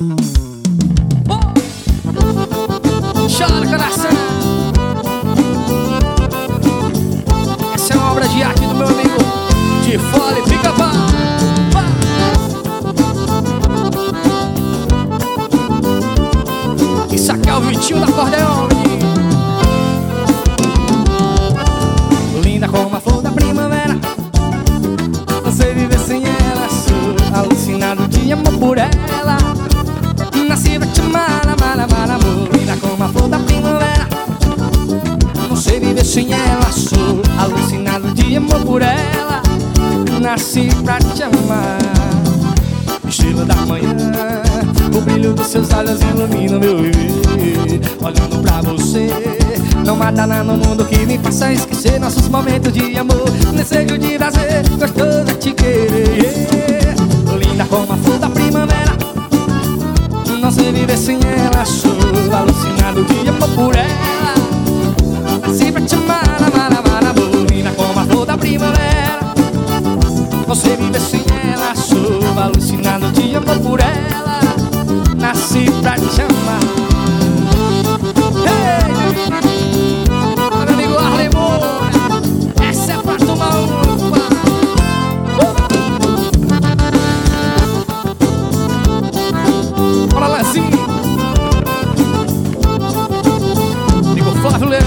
Chora, coração. Essa é uma obra de arte do meu amigo de fora e fica pá. Isso aqui é o Vitinho da acordeão. Linda como a flor da primavera, você viver sem ela. Sou alucinado de amor por ela. Nasci pra te amar, amar, amar, amor. Linda como a flor da primavera, não sei viver sem ela. Sou alucinado de amor por ela. Nasci pra te amar. Estrela da manhã, o brilho dos seus olhos ilumina o meu viver. Olhando pra você, não há nada no mundo que me faça esquecer nossos momentos de amor. Desejo de prazer, gostoso de te querer. Linda como a flor da primavera, não sei viver sem ela. Sou alucinado de amor por ela. Nasci pra te amar, amar, amar, amor. Linda como a flor da primavera, não sei viver sem ela. Sou alucinado de amor por ela. Nasci pra te amar. Hey! Meu amigo Arley Moura, essa é pra tomar uma. Bora, Lanzinho. Amigo Flávio Leão.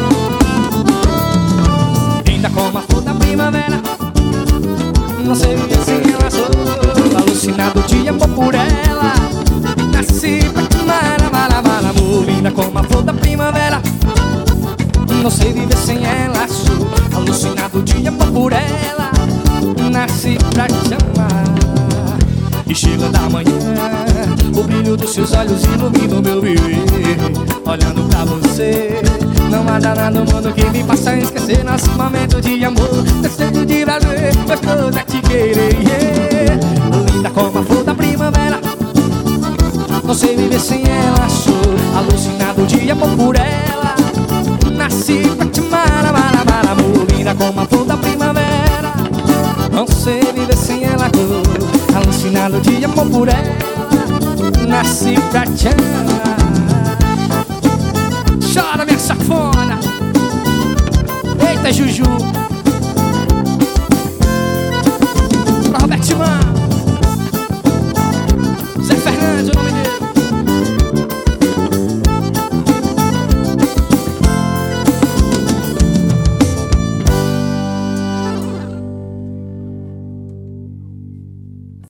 Linda como a flor da primavera, não sei viver sem ela. Sou alucinado de amor por ela. Nasci pra te amar, amar, amar, amor. Linda como a flor da primavera, não sei viver sem ela. Sou alucinado de amor por ela. Nasci pra te amar. Estrela da manhã, o brilho dos seus olhos ilumina o meu viver. Olhando pra você, não há nada no mundo que me faça esquecer nosso momento de amor. Desejo de prazer, gostoso é te querer, yeah. Linda como a flor da primavera, não sei viver sem ela. Sou alucinado de amor por ela. Nasci pra te amar, amar, amar, amor. Linda como a flor da primavera, não sei viver sem ela. Sou alucinado de amor por ela. Nasci pra te amar. Chora minha safona. Eita, Juju.